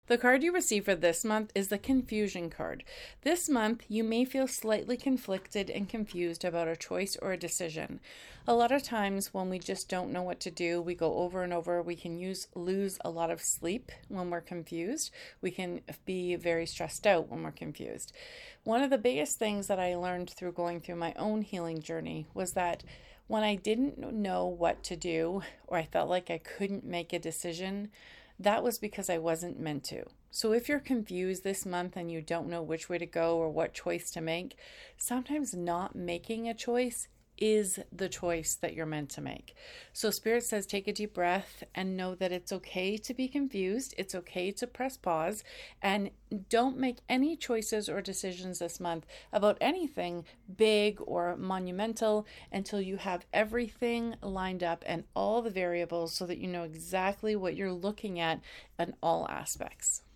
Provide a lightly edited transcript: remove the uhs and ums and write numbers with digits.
The card you receive for this month is the Confusion card. This month, you may feel slightly conflicted and confused about a choice or a decision. A lot of times when we just don't know what to do, we go over and over. We can lose a lot of sleep when we're confused. We can be very stressed out when we're confused. One of the biggest things that I learned through going through my own healing journey was that when I didn't know what to do or I felt like I couldn't make a decision, that was because I wasn't meant to. So if you're confused this month and you don't know which way to go or what choice to make, sometimes not making a choice is the choice that you're meant to make. So Spirit says take a deep breath and know that it's okay to be confused. It's okay to press pause and don't make any choices or decisions this month about anything big or monumental until you have everything lined up and all the variables so that you know exactly what you're looking at in all aspects.